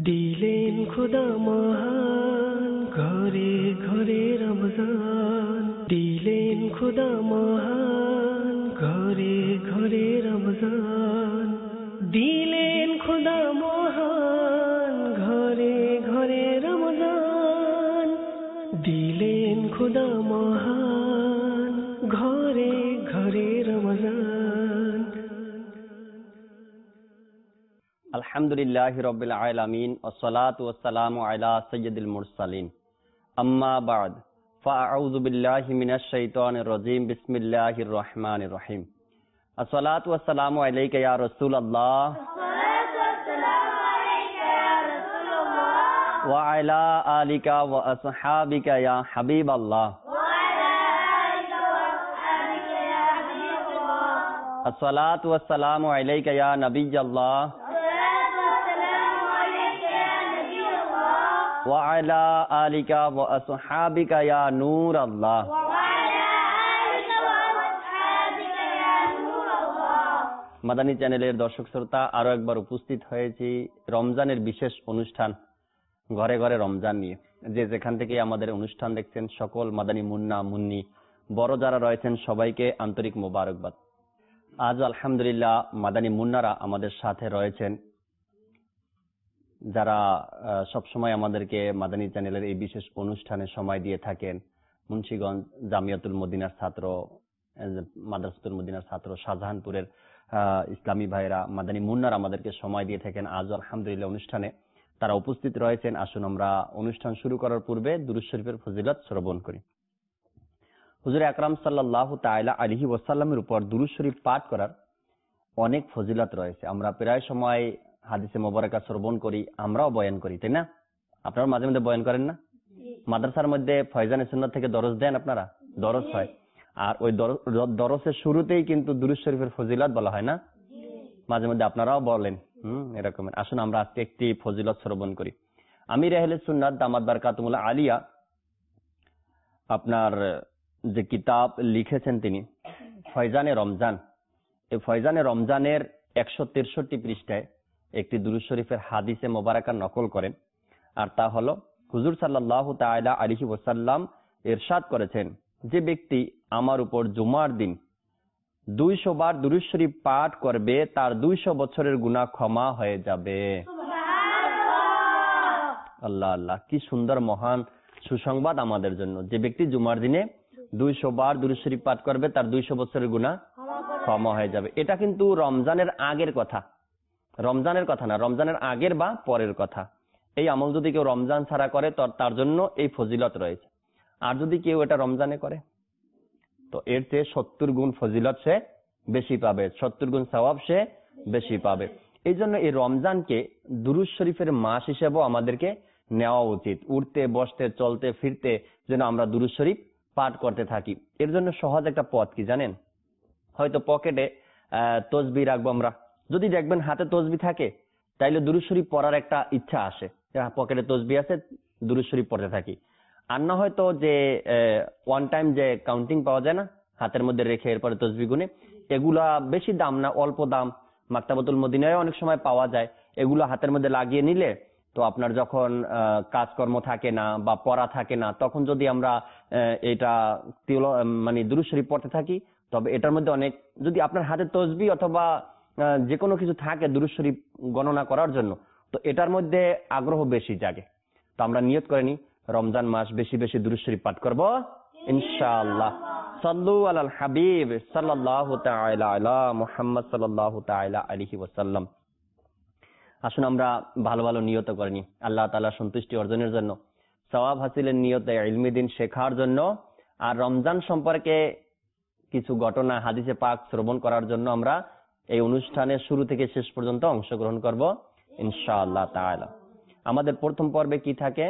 দিলেন খোদা মহান ঘরে ঘরে রমজান, দিলেন খোদা মহান ঘরে ঘরে রমজান, দিলেন খোদা মহান ঘরে ঘরে রমজান, দিলেন খোদা মহান ঘরে ঘরে রমজান। আলহামদুলিল্লাহি রাব্বিল আলামিন ওয়াসসালাতু ওয়াসসালামু আলা সাইয়্যিদিল মুরসালিন, আম্মা বা'দ, ফাআউযু বিল্লাহি মিনাশ শাইতানির রাজীম, বিসমিল্লাহির রহমানির রহিম। আসসালাতু ওয়াসসালামু আলাইকা ইয়া রাসূলুল্লাহ ওয়া আলা আলিকা ওয়া আসহাবিকা ইয়া হাবিবাল্লাহ। আসসালাতু ওয়াসসালামু আলাইকা ইয়া নাবিয়াল্লাহ ওয়া আলা আলিকা ওয়া আসহাবিকা ইয়া নূরাল্লাহ। মাদানী চ্যানেলের দর্শক শ্রোতা, আরো একবার উপস্থিত হয়েছি রমজানের বিশেষ অনুষ্ঠান ঘরে ঘরে রমজান নিয়ে। যে যেখান থেকে আমাদের অনুষ্ঠান দেখছেন সকল মাদানী মুন্না মুন্নি বড় যারা রয়েছেন সবাইকে আন্তরিক মোবারকবাদ। আজ আলহামদুলিল্লাহ মাদানী মুন্নারা আমাদের সাথে রয়েছেন, যারা সবসময় আমাদেরকে মাদানী চ্যানেলের এই বিশেষ অনুষ্ঠানে সময় দিয়ে থাকেন। মুন্সিগঞ্জ জামিয়াতুল মদিনার ছাত্র, মাদ্রাসাতুল মদিনার ছাত্র, শাহজাহানপুরের ইসলামী ভাইরা, মাদানী মুন্নারা আমাদেরকে সময় দিয়ে থাকেন। আজ আলহামদুলিল্লাহ অনুষ্ঠানে তারা উপস্থিত রয়েছেন। আসুন আমরা অনুষ্ঠান শুরু করার পূর্বে দুরূদ শরীফের ফজিলত শ্রবণ করি। হুজুর আকরাম সাল্লাল্লাহু তাআলা আলাইহি ওয়াসাল্লামের উপর দুরূদ শরীফ পাঠ করার অনেক ফজিলত রয়েছে। আমরা প্রায় সময় হাদিসে মোবারকা শ্রবণ করি, আমরাও বয়ান করি, তাই না? আপনারা মাঝে মধ্যে বয়ান করেন না? মাদ্রাসার মধ্যে ফয়জানে সুন্নাত থেকে দরস দেন, আপনারা দরস হয়, আর ওই দরসের শুরুতেই কিন্তু দুরূদ শরীফের ফজিলত বলা হয় না? মাঝে মধ্যে আপনারাও বলেন এরকমের। আসুন আমরা আজকে একটি ফজিলত শ্রবণ করি। আমির আহলে সুন্নাত দামাত বারকাতুহুল আলিয়া আপনার যে কিতাব লিখেছেন তিনি ফয়জানে রমজান, এই ফয়জানে রমজানের 163 পৃষ্ঠায় একটি দুরূদ শরীফের হাদিসে মোবারকা নকল করেন। আর তা হলো, হুজুর সাল্লাল্লাহু তাআলা আলাইহি ওয়াসাল্লাম ইরশাদ করেছেন, যে ব্যক্তি আমার উপর জুমার দিন 200 বার দুরূদ শরীফ পাঠ করবে তার 200 বছরের গুনাহ ক্ষমা হয়ে যাবে। আল্লাহ আল্লাহ, কি সুন্দর মহান সুসংবাদ আমাদের জন্য। যে ব্যক্তি জুমার দিনে 200 বার দুরূদ শরীফ পাঠ করবে তার 200 বছরের গুনাহ ক্ষমা হয়ে যাবে। এটা কিন্তু রমজানের আগের কথা, রমজানের কথা না, রমজানের আগের বা পরের কথা। এই আমল যদি কেউ রমজান ছাড়া করে তার জন্য এই ফজিলত রয়েছে। আর যদি কেউ এটা রমজানে করে তো এর চেয়ে 70 গুণ ফজিলত সে বেশি পাবে, 70 গুণ সওয়াব সে বেশি পাবে। এই জন্য এই রমজানকে দুরূদ শরীফের মাস হিসেবেও আমাদেরকে নেওয়া উচিত। উঠতে বসতে চলতে ফিরতে যেন আমরা দুরূদ শরীফ পাঠ করতে থাকি। এর জন্য সহজ একটা পথ কি জানেন? হয়তো পকেটে তসবিহ রাখবো আমরা, যদি দেখবেন হাতে তসবিহ থাকে তাইলে দুরূদ শরীফ পড়ার একটা ইচ্ছা আসে, পকেটে তসবিহ আছে দুরূদ শরীফ পড়তে থাকি। আর না হয়তো যে ওয়ান টাইম যে কাউন্টিং পাওয়া যায় না, হাতের মধ্যে রেখে এরপরে তসবিহ গুনে, এগুলা বেশি দাম না, অল্প দাম, মাকতাবাতুল মদিনায় অনেক সময় পাওয়া যায়। এগুলো হাতের মধ্যে লাগিয়ে নিলে তো আপনার যখন কাজকর্ম থাকে না বা পড়া থাকে না, তখন যদি আমরা এটা মানে দুরূদ শরীফ পড়তে থাকি, তবে এটার মধ্যে অনেক, যদি আপনার হাতে তসবিহ অথবা যে কোনো কিছু থাকে দুরূদ শরীফ গণনা করার জন্য, তো এটার মধ্যে আগ্রহ বেশি জাগে। তো আমরা নিয়ত করে নি রমজান মাস বেশি বেশি দুরূদ শরীফ পাঠ করব ইনশাআল্লাহ। সাল্লু আলাল হাবিব সাল্লাল্লাহু তাআলা আলা মুহাম্মদ সাল্লাল্লাহু তাআলা আলাইহি ওয়াসাল্লাম। আসুন আমরা ভালো ভালো নিয়ত করে নি আল্লাহ তাআলার সন্তুষ্টি অর্জনের জন্য, সওয়াব হাসিলের নিয়তে, ইলমি দ্বীন শেখার জন্য, আর রমজান সম্পর্কে কিছু ঘটনা হাদিসে পাক শ্রবণ করার জন্য আমরা এই অনুষ্ঠানের শুরু থেকে শেষ পর্যন্ত অংশগ্রহণ করব ইনশাআল্লাহ তাআলা। আমাদের প্রথম পর্বে কি থাকে?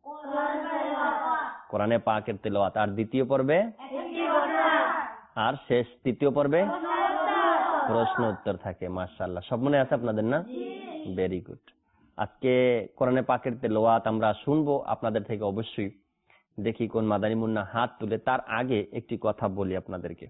কোরআনে পাকের তেলাওয়াত। আর দ্বিতীয় পর্বে, আর শেষ তৃতীয় পর্বে প্রশ্ন উত্তর থাকে। মাশাআল্লাহ, সব মনে আছে আপনাদের না? Very good. আজকে কোরআনে পাকের তেলাওয়াত আমরা শুনবো আপনাদের থেকে অবশ্যই। দেখি কোন মাদানী মুন্না হাত তুলে। তার আগে একটি কথা বলি আপনাদেরকে।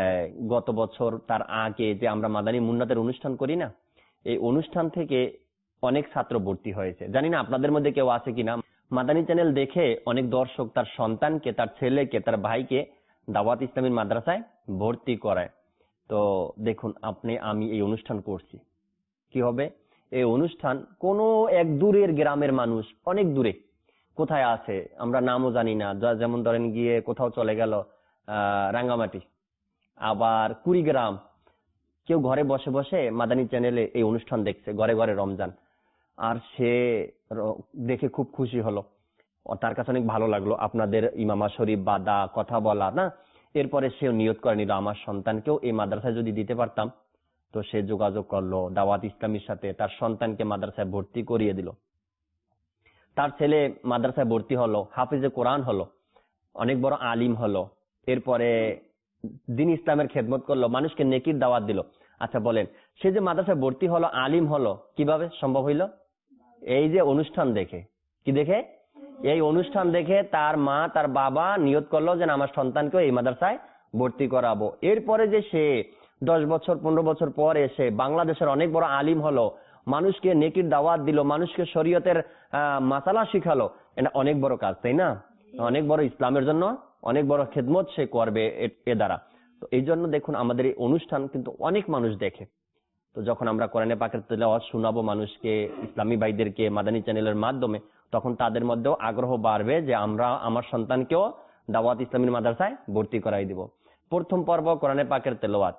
গত বছর তার আগে যে আমরা মাদানী মুন্নাদের অনুষ্ঠান করি না, এই অনুষ্ঠান থেকে অনেক ছাত্র ভর্তি হয়েছে। জানি না আপনাদের মধ্যে কেউ আছে কিনা, মাদানী চ্যানেল দেখে অনেক দর্শক তার সন্তানকে, তার ছেলেকে, তার ভাইকে দাওয়াত ইসলামী মাদ্রাসায় ভর্তি করায়। তো দেখুন, আমি এই অনুষ্ঠান করছি, কি হবে এই অনুষ্ঠান? কোন এক দূরের গ্রামের মানুষ, অনেক দূরে কোথায় আছে আমরা নামও জানি না, যেমন ধরেন গিয়ে কোথাও চলে গেল রাঙ্গামাটি, আবার কুড়িগ্রাম, কেউ ঘরে বসে বসে মাদানী চ্যানেলে এই অনুষ্ঠান দেখছে, ঘরে ঘরে রমজান, আর সে দেখে খুব খুশি হলো, তার কাছে অনেক ভালো লাগলো আপনাদের ইমামা শরীফ বাদা কথা বলা না। এরপরে সে নিয়ত করে নিল, আমার সন্তানকেও এই মাদ্রাসায় যদি দিতে পারতাম। তো সে যোগাযোগ করলো দাওয়াত ইসলামীর সাথে, তার সন্তানকে মাদ্রাসায় ভর্তি করিয়ে দিল। তার ছেলে মাদ্রাসায় ভর্তি হলো, হাফিজে কোরআন হলো, অনেক বড় আলিম হলো, এরপরে দিন ইসলামের খেদমত করলো, মানুষকে নেকির দাওয়াত দিল। আচ্ছা বলেন, সে যে মাদ্রাসায় ভর্তি হলো, আলিম হলো, কিভাবে সম্ভব হইল? এই যে অনুষ্ঠান দেখে। কি দেখে? এই অনুষ্ঠান দেখে তার মা, তার বাবা নিয়ত করলো যে আমার সন্তানকে এই মাদ্রাসায় ভর্তি করাবো। এরপরে যে সে 10 বছর 15 বছর পর এসে বাংলাদেশের অনেক বড় আলিম হলো, মানুষকে নেকির দাওয়াত দিল, মানুষকে শরীয়তের মাসালা শিখালো, এটা অনেক বড় কাজ, তাই না? অনেক বড়, ইসলামের জন্য অনেক বড় খেদমত সে করবে এ দ্বারা। তো এই জন্য দেখুন, আমাদের এই অনুষ্ঠান কিন্তু অনেক মানুষ দেখে। তো যখন আমরা কোরআনে পাকের তেলাওয়াত শোনাবো মানুষকে, ইসলামী ভাইদেরকে মাদানী চ্যানেলের মাধ্যমে, তখন তাদের মধ্যেও আগ্রহ বাড়বে যে আমরা আমার সন্তানকেও দাওয়াত ইসলামী মাদ্রাসায় ভর্তি করাই দিব। প্রথম পর্ব কোরআনে পাকের তেলাওয়াত।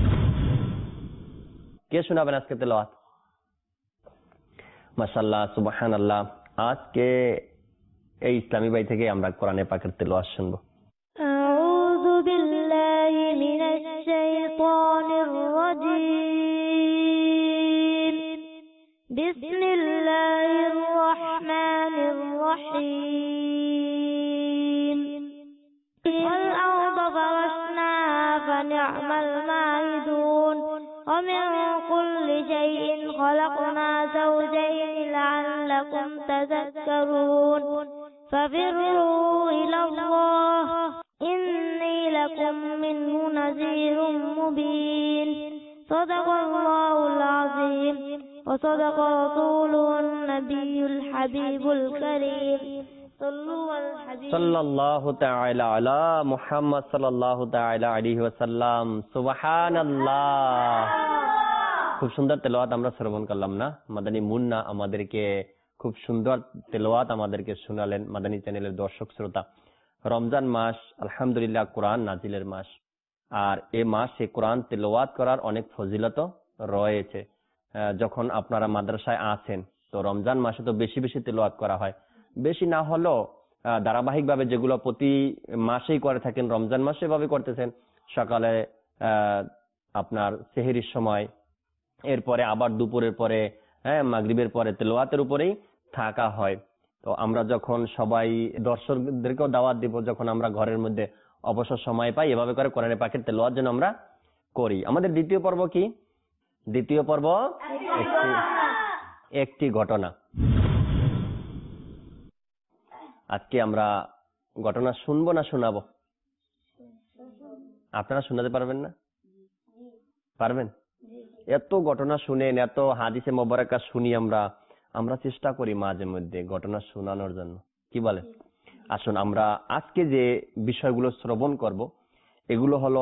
কে শোনাবেন আজকে তেলাওয়াত? মাশাআল্লাহ, সুবহানাল্লাহ। আজকে এই ইসলামী ভাই থেকে আমরা কোরআনে পাকের তেলাওয়াত শুনবো। আউযু বিল্লাহি মিনাশ শাইতানির রাজীম। বিসমিল্লাহির রাহমানির রহিম। ওয়াল আরদা ফারাশনাহা ফানি'মাল মাহিদুন ওয়া মিন কুল্লি শাইইন খালাকনা যাওজাইনি লা'আল্লাকুম তাযাক্কারুন। ففروا إلى الله إني لكم منه نذير مبين. صدق الله العظيم وصدق رسوله النبي الحبيب الكريم. সাল্লাল্লাহু তাআলা আলা মুহাম্মদ সাল্লাল্লাহু তাআলা আলাইহি ওয়াসাল্লাম। সুবহানাল্লাহ। খুব সুন্দর তেলাওয়াত আমরা শ্রবণ করলাম না? মাদানী মুন্না আমাদেরকে খুব সুন্দর তেলাওয়াত আমাদেরকে শোনালেন। মাদানী চ্যানেলের দর্শক শ্রোতা, রমজান মাস আলহামদুলিল্লাহ কোরআন নাজিলের মাস, আর এই মাসে কোরআন তেলাওয়াত করার অনেক ফজিলত রয়েছে। যখন আপনারা মাদ্রাসায় আছেন, তো রমজান মাসে তো বেশি বেশি তেলাওয়াত করা হয়, বেশি না হলেও ধারাবাহিকভাবে যেগুলো প্রতি মাসেই করে থাকেন, রমজান মাসে এভাবে করতেছেন। সকালে আপনার সেহরির সময়, এরপরে আবার দুপুরের পরে, মাগরিবের পরে তেলাওয়াতের উপরেই থাকা হয়। তো আমরা যখন সবাই দর্শকদেরকেও দাওয়াত দিব, যখন আমরা ঘরের মধ্যে অবসর সময় পাই, এভাবে করে কোরআনে পাকের তেলাওয়াত যেন আমরা করি। আমাদের দ্বিতীয় পর্ব কি? দ্বিতীয় পর্ব একটি ঘটনা। আজকে আমরা ঘটনা শুনবো না শোনাবো? আপনারা শোনাতে পারবেন না? পারবেন? এত ঘটনা শুনেন, এত হাদিসে মোবারকা শুনি আমরা চেষ্টা করি মাঝে মধ্যে ঘটনা শোনানোর জন্য, কি বলেন? আসুন আমরা আজকে যে বিষয়গুলো শ্রবণ করব, এগুলো হলো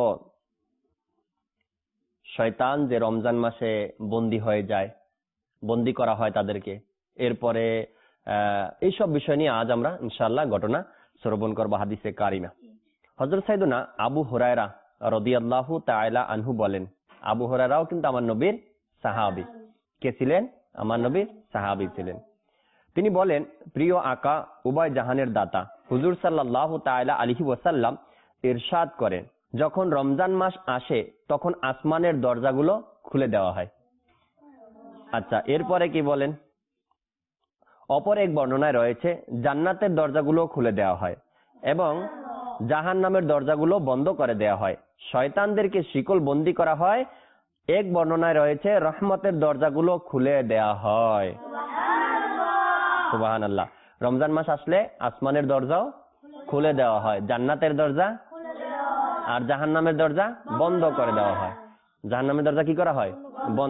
শয়তান যে রমজান মাসে বন্দী হয়ে যায়, বন্দী করা হয় তাদেরকে, এরপরে এইসব বিষয় নিয়ে আজ আমরা ইনশাআল্লাহ ঘটনা শ্রবণ করব। হাদিসে কারিমা, হযরত সাইয়েদুনা আবু হুরায়রা রাদিয়াল্লাহু তাআলা আনহু বলেন, আবু হুরায়রাও কিন্তু আমার নবীর সাহাবী। কে ছিলেন? আমার নবীর সাহাবী ছিলেন। তিনি বলেন, প্রিয় আকা উভয় জাহানের দাতা হুজুর সাল্লাল্লাহু তাআলা আলাইহি ওয়াসাল্লাম ইরশাদ করেন, যখন রমজান মাস আসে তখন আসমানের দরজাগুলো খুলে দেওয়া হয়। আচ্ছা, এরপরে কি বলেন? অপর এক বর্ণনায় রয়েছে জান্নাতের দরজাগুলো খুলে দেওয়া হয় এবং জাহান্নামের দরজাগুলো বন্ধ করে দেওয়া হয়, শয়তানদেরকে শিকল বন্দী করা হয়। এক বর্ণনায় রয়েছে রহমতের দরজাগুলো খুলে দেওয়া হয়। সুবহানাল্লাহ। রমজান মাস আসলে আসমানের দরজাও খুলে দেওয়া হয়, জান্নাতের দরজা আর জাহান্নামের দরজা বন্ধ করে দেওয়া হয়। জাহান্নামের দরজা কি করা হয়? বন্ধ।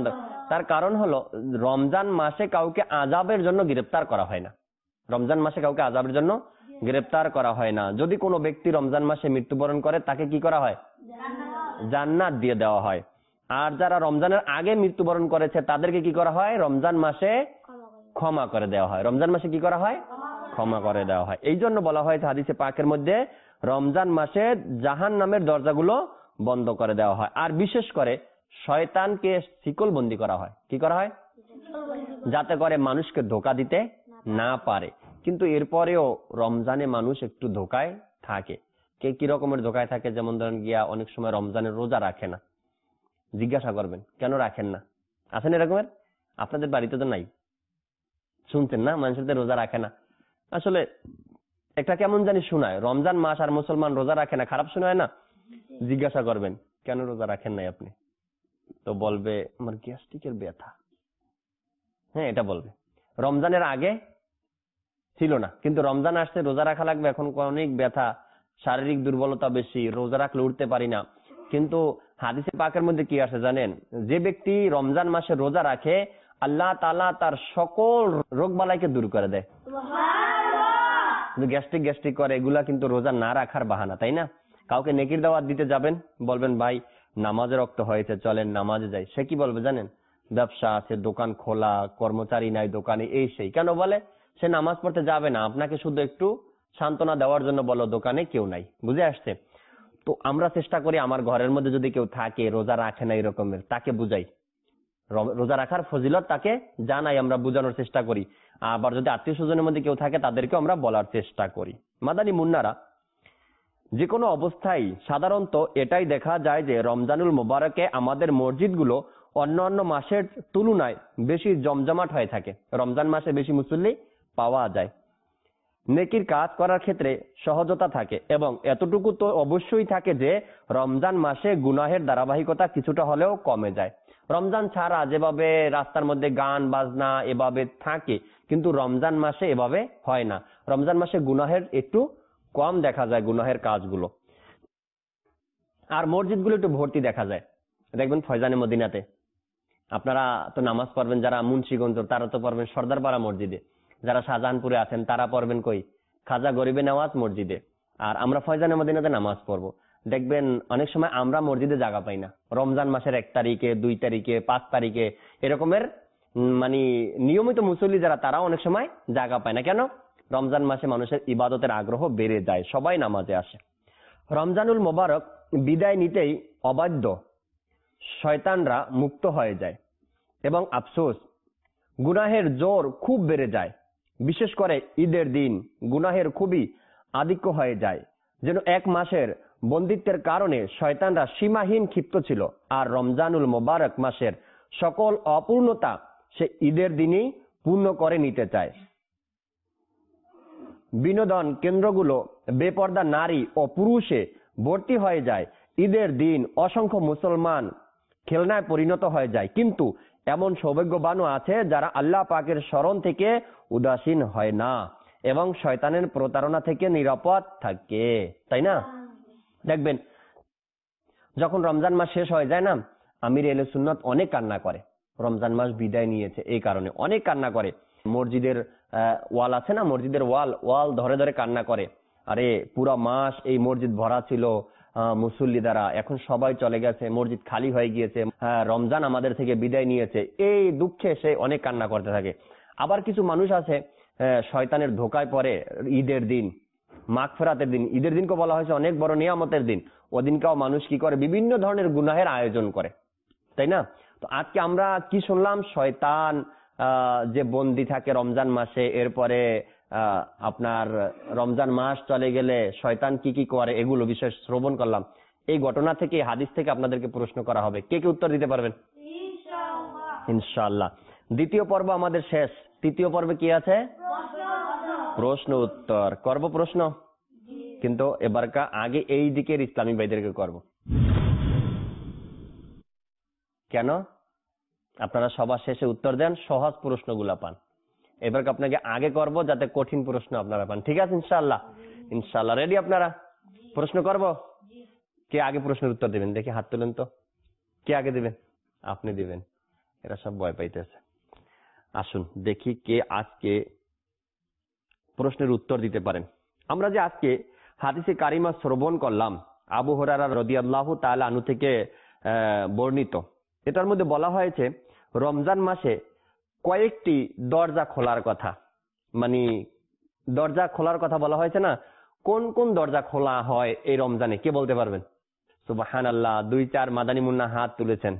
তার কারণ হলো রমজান মাসে কাউকে আযাবের জন্য গ্রেফতার করা হয় না। রমজান মাসে কাউকে আযাবের জন্য গ্রেফতার করা হয় না। যদি কোনো ব্যক্তি রমজান মাসে মৃত্যুবরণ করে তাকে কি করা হয়? জান্নাত দিয়ে দেওয়া হয়। আর যারা রমজানের আগে মৃত্যুবরণ করেছে তাদেরকে কি করা হয়? রমজান মাসে ক্ষমা করে দেওয়া হয়। রমজান মাসে কি করা হয়? ক্ষমা করে দেওয়া হয়। এই জন্য বলা হয়েছে হাদিসে পাকের মধ্যে রমজান মাসে জাহান্নামের দরজাগুলো বন্ধ করে দেওয়া হয়। আর বিশেষ করে শয়তানকে শিকলবন্দি করা হয়। কি করা হয়? যাতে করে মানুষকে ধোঁকা দিতে না পারে। কিন্তু এরপরেও রমজানে মানুষ একটু ধোঁকায় থাকে। কে কি রকমের ধোঁকায় থাকে? যেমন ধরেন গিয়া অনেক সময় রমজানের রোজা রাখে না। জিজ্ঞাসা করবেন কেন রাখেন না? আছেন এরকমের? আপনাদের বাড়িতে তো নাই, শুনছেন না? মানুষদের রোজা রাখে না। আসলে একটা কেমন জানি শোনায়, রমজান মাস আর মুসলমান রোজা রাখে না, খারাপ শোনায় না? জিজ্ঞাসা করবেন কেন রোজা রাখেন নাই আপনি, তো বলবে আমার গ্যাস্ট্রিকের ব্যথা। হ্যাঁ, এটা বলবে। রমজানের আগে ছিল না, কিন্তু রমজান আসছে রোজা রাখা লাগবে, এখন অনেক ব্যথা, শারীরিক দুর্বলতা বেশি, রোজা রাখলে উঠতে পারি না। কিন্তু হাদিসে পাকের মধ্যে কি আছে জানেন? যে ব্যক্তি রমজান মাসে রোজা রাখে আল্লাহ তাআলা তার সকল রোগ বালাইকে দূর করে দেয়। গ্যাস্ট্রিক করে, এগুলা কিন্তু রোজা না রাখার বাহানা, তাই না? কাউকে নেকির দাওয়াত দিতে যাবেন, বলবেন ভাই নামাজে রক্ত হয়েছে, চলেন নামাজে যাই। সে কি বলবে জানেন? ব্যবসা আছে, দোকান খোলা, কর্মচারী নাই দোকানে, এই সেই। কেন বলে? সে নামাজ পড়তে যাবে না, আপনাকে শুধু একটু সান্ত্বনা দেওয়ার জন্য বলো দোকানে কেউ নাই। বুঝে আসছে? তো আমরা চেষ্টা করি আমার ঘরের মধ্যে যদি কেউ থাকে রোজা রাখে না এরকমের, তাকে বুঝাই, রোজা রাখার ফজিলত তাকে জানাই, আমরা বোঝানোর চেষ্টা করি। আবার যদি আত্মীয় স্বজনের মধ্যে কেউ থাকে তাদেরকে আমরা বলার চেষ্টা করি। মাদানী মুন্নারা, যে কোনো অবস্থায় সাধারণত এটাই দেখা যায় যে রমজানুল মুবারকে আমাদের মসজিদগুলো অন্যান্য মাসের তুলনায় বেশি জমজমাট হয়ে থাকে। রমজান মাসে বেশি মুসল্লি পাওয়া যায়, নেকির কাজ করার ক্ষেত্রে সহজতা থাকে, এবং এতটুকু তো অবশ্যই থাকে যে রমজান মাসে গুনাহের ধারাবাহিকতা কিছুটা হলেও কমে যায়। রমজান ছাড়া যেভাবে রাস্তার মধ্যে গান বাজনা এভাবে থাকে, কিন্তু রমজান মাসে এভাবে হয় না। রমজান মাসে গুনাহের একটু কম দেখা যায়, গুনাহের কাজগুলো। আর মসজিদগুলো একটু ভর্তি দেখা যায়। দেখবেন ফয়জানে মদিনাতে আপনারা তো নামাজ পড়বেন, যারা মুন্সিগঞ্জ তারা তো পড়বেন সর্দারপাড়া মসজিদে, যারা শাহজাহানপুরে আছেন তারা পড়বেন কই? খাজা গরিবে নওয়াজ মসজিদে। আর আমরা ফয়জানে মদিনাতে নামাজ পড়বো। দেখবেন অনেক সময় আমরা মসজিদে জায়গা পাই না, রমজান মাসের 1 তারিখে 2 তারিখে 5 তারিখে এরকমের মানে নিয়মিত মুসল্লি যারা তারাও অনেক সময় জায়গা পায় না। কেন? রমজান মাসে মানুষের ইবাদতের আগ্রহ বেড়ে যায়, সবাই নামাজে আসে। রমজানুল মোবারক বিদায় নিতেই অবাধ্য শয়তানরা মুক্ত হয়ে যায়, এবং আফসোস গুনাহের জোর খুব বেড়ে যায়। বিশেষ করে ঈদের দিন গুনাহের খুবই আধিক্য হয়ে যায়, যেন 1 মাসের বন্দিত্বের কারণে শয়তানরা সীমাহীন ক্ষিপ্ত ছিল। আর রমজানুল মোবারক মাসের সকল অপূর্ণতা সে ঈদের দিনেই পূর্ণ করে নিতে চায়। বিনোদন কেন্দ্রগুলো বেপর্দা নারী ও পুরুষে ভর্তি হয়ে যায়। ঈদের দিন অসংখ্য মুসলমান খেলনায় পরিণত হয়ে যায়, কিন্তু এমন সৌভাগ্যবানও আছে যারা আল্লাহ পাকের স্মরণ থেকে উদাসীন হয় না এবং শয়তানের প্রতারণা থেকে নিরাপদ থাকে, তাই না? দেখবেন যখন রমজান মাস শেষ হয়ে যায় না, আমির আহলে সুন্নাত অনেক কান্না করে। রমজান মাস বিদায় নিয়েছে এই কারণে অনেক কান্না করে। মসজিদের ওয়াল আছে না, মসজিদের ওয়াল ধরে ধরে কান্না করে। আরে পুরা মাস এই মসজিদ ভরা ছিল মুসল্লি দ্বারা, এখন সবাই চলে গেছে, মসজিদ খালি হয়ে গিয়েছে, রমজান আমাদের থেকে বিদায় নিয়েছে, এই দুঃখে সে অনেক কান্না করতে থাকে। আবার কিছু মানুষ আছে শয়তানের ধোকায় পড়ে ঈদের দিন, মাগফিরাতের দিন, ঈদের দিনকে বলা হয়েছে অনেক বড় নিয়ামতের দিন, ওদিনকেও মানুষ কি করে? বিভিন্ন ধরনের গুনাহের আয়োজন করে, তাই না? তো আজকে আমরা কি শুনলাম? শয়তান যে বন্দী থাকে রমজান মাসে, এরপরে আপনার রমজান মাস চলে গেলে শয়তান কি কি করে, এগুলো বিষয় শ্রবণ করলাম। এই ঘটনা থেকে, হাদিস থেকে আপনাদেরকে প্রশ্ন করা হবে। কে কে উত্তর দিতে পারবেন? ইনশাআল্লাহ। দ্বিতীয় পর্ব আমাদের শেষ। তৃতীয় পর্বে কি আছে? প্রশ্ন উত্তর করব। প্রশ্ন কিন্তু এবারকা আগে এই দিকের ইসলামী ভাইদেরকে করব। কেন? আপনারা সবার শেষে উত্তর দেন, সহজ প্রশ্নগুলা পান। এবারকে আপনাকে আগে করব যাতে কঠিন প্রশ্ন আপনারা পান। ঠিক আছে? ইনশাআল্লাহ। ইনশাআল্লাহ রেডি আপনারা? প্রশ্ন করব। কে আগে প্রশ্নের উত্তর দিবেন? দেখি হাত তুলেন তো। কে আগে দিবেন? আপনি দিবেন। এরা সব ভয় পাইতেছে। আসুন দেখি কে আজকে প্রশ্নের উত্তর দিতে পারেন। আমরা যে আজকে হাদিসে কারিমা শ্রবণ করলাম আবু হুরায়রা রাদিয়াল্লাহু তাআলা আনহু থেকে বর্ণিত, এটার মধ্যে বলা হয়েছে রমজান মাসে কয়েকটি দরজা খোলার কথা, মানে দরজা খোলার কথা বলা হয়েছে না, কোন কোন দরজা খোলা হয় এই রমজানে, কে বলতে পারবেন? সুবহানাল্লাহ, 2-4 মাদানী মুন্না হাত তুলেছেন।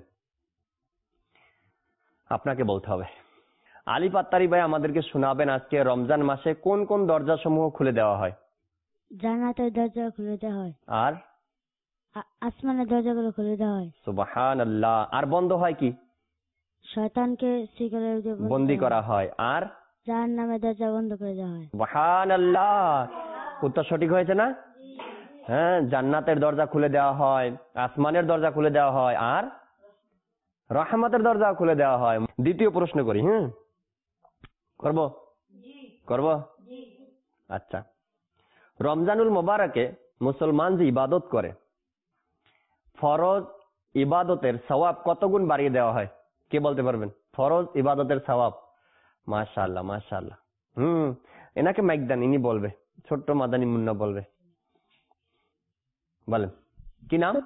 আপনাকে বলতে হবে। আলিফ আত্তারি ভাই আমাদেরকে শোনাবেন আজকে রমজান মাসে কোন কোন দরজা সমূহ খুলে দেওয়া হয়। জান্নাতের দরজা খুলে দেওয়া হয়, আর আসমানের দরজাগুলো খুলে দেওয়া হয়। সুবহানাল্লাহ। আর বন্ধ হয় কি? শয়তানকে শিকলের দিয়ে বন্দী করা হয়। আর জাহান্নামের দরজা বন্ধ করে দেওয়া হয়। সুবহানাল্লাহ, উত্তর সঠিক হয়েছে না? হ্যাঁ, জান্নাতের দরজা খুলে দেওয়া হয়, আসমানের দরজা খুলে দেওয়া হয়, আর রহমতের দরজা খুলে দেওয়া হয়। দ্বিতীয় প্রশ্ন করি। করব। আচ্ছা, রমজানুল মোবারকে মুসলমান যে ইবাদত করে ফরজ ইবাদতের সওয়াব কত গুণ বাড়িয়ে দেওয়া হয়, কে বলতে পারবেন? ফরজ ইবাদতের সওয়াব। মাশাআল্লাহ মাশাআল্লাহ। এনাকে মাইক দেন, ইনি বলবে, ছোট্ট মাদানী মুন্না বলবে। বলেন কি নাম?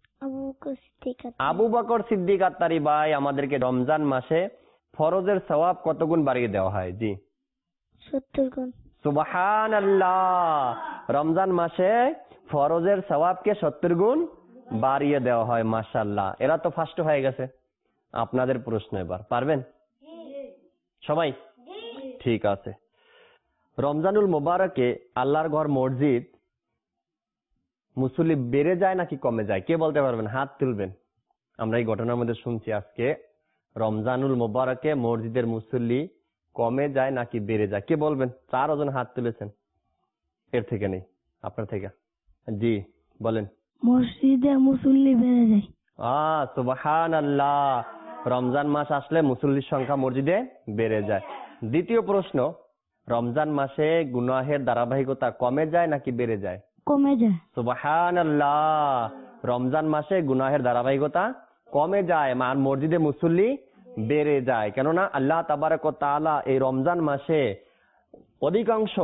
আবু বকর সিদ্দিক আত্তারি ভাই আমাদেরকে রমজান মাসে ফরজের সওয়াব কত গুণ বাড়িয়ে দেওয়া হয়? জি 70 গুণ। সুবহানাল্লাহ, রমজান মাসে ফরজের সওয়াবকে 70 গুণ বাড়িয়ে দেওয়া হয়। মাশাআল্লাহ, এরা তো ফার্স্ট হয়ে গেছে। আপনাদের প্রশ্ন এবার, পারবেন সবাই? ঠিক আছে। রমজানুল মোবারকে আল্লাহর ঘর মসজিদ মুসল্লি বেড়ে যায় নাকি কমে যায়, কে বলতে পারবেন? হাত তুলবেন। আমরা এই ঘটনার মধ্যে শুনছি আজকে রমজানুল মোবারকে মসজিদের মুসল্লি কমে যায় নাকি বেড়ে যায়, কে বলবেন? 4 জন হাত তুলেছেন, এর থেকে নেই, আপনার থেকে। জি বলেন। মসজিদে মুসল্লি বেড়ে যায়। সুবহানাল্লাহ, রমজান মাস আসলে মুসল্লির সংখ্যা মসজিদে বেড়ে যায়। দ্বিতীয় প্রশ্ন, রমজান মাসে গুনাহের ধারাবাহিকতা কমে যায় নাকি বেড়ে যায়? কমে যায়। সুবহানাল্লাহ, রমজান মাসে গুনাহের ধারাবাহিকতা কমে যায়, আর মসজিদে মুসল্লি বেড়ে যায়। কেননা আল্লাহ তাবারক ওয়া তাআলা এই রমজান মাসে অধিকাংশ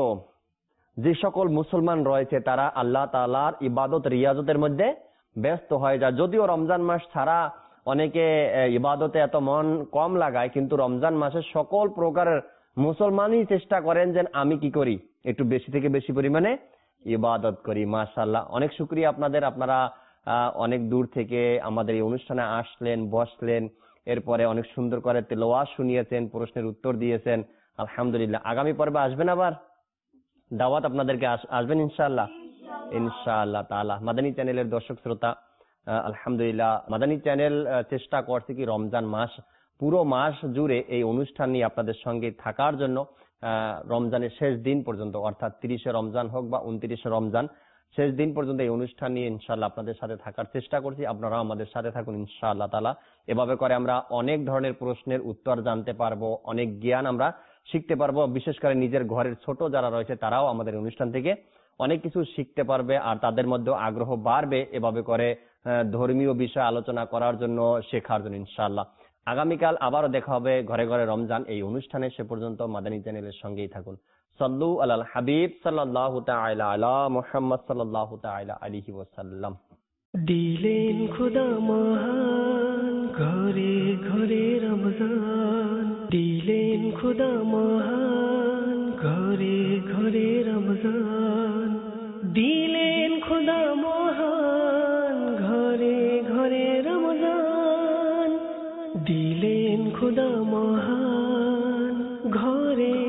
যে সকল মুসলমান রয়েছে তারা আল্লাহ তাআলার ইবাদত রিয়াজতের মধ্যে ব্যস্ত হয়ে যায়। যদিও রমজান মাস ছাড়া অনেকে ইবাদতে এত মন কম লাগায়, কিন্তু রমজান মাসে সকল প্রকারের মুসলমানই চেষ্টা করেন যে আমি কি করি, একটু বেশি থেকে বেশি পরিমাণে ইবাদত করি। মাশাআল্লাহ, অনেক শুকরিয়া আপনাদের। আপনারা অনেক দূর থেকে আমাদের এই অনুষ্ঠানে আসলেন, বসলেন, এরপরে অনেক সুন্দর করে তেলাওয়াত শুনিয়েছেন, প্রশ্নের উত্তর দিয়েছেন। আলহামদুলিল্লাহ। আগামী পর্বে আসবেন, আবার দাওয়াত আপনাদেরকে, আসবেন ইনশাআল্লাহ। ইনশাআল্লাহ তাআলা। মাদানী চ্যানেলের দর্শক শ্রোতা, আলহামদুলিল্লাহ মাদানী চ্যানেল চেষ্টা করছে কি রমজান মাস পুরো মাস জুড়ে এই অনুষ্ঠান নিয়ে আপনাদের সঙ্গে থাকার জন্য। রমজানের শেষ দিন পর্যন্ত, অর্থাৎ 30শে রমজান হোক বা 29শে রমজান, শেষ দিন পর্যন্ত এই অনুষ্ঠান নিয়ে ইনশাআল্লাহ আপনাদের সাথে থাকার চেষ্টা করছি। আপনারাও আমাদের সাথে থাকুন ইনশাআল্লাহ তাআলা। এভাবে করে আমরা অনেক ধরনের প্রশ্নের উত্তর জানতে পারবো, অনেক জ্ঞান আমরা শিখতে পারবো। বিশেষ করে নিজের ঘরের ছোট যারা রয়েছে তারাও আমাদের অনুষ্ঠান থেকে অনেক কিছু শিখতে পারবে, আর তাদের মধ্যে আগ্রহ বাড়বে এভাবে করে ধর্মীয় বিষয় আলোচনা করার জন্য, শেখার জন্য ইনশাআল্লাহ। আগামীকাল আবারও দেখা হবে ঘরে ঘরে রমজান এই অনুষ্ঠানে। সে পর্যন্ত মাদানী চ্যানেলের সঙ্গেই থাকুন। সাল্লু আলাল হাবিব সাল্লাল্লাহু তাআলা আলা মুহাম্মদ সাল্লাল্লাহু তাআলা আলাইহি ওয়াসাল্লাম। দিলেন খোদা মহান ঘরে ঘরে রমজান, দিলেন খোদা মহান ঘরে ঘরে রমজান, দিলেন খোদা মহান ঘরে ঘরে রমজান, দিলেন খোদা মহান ঘরে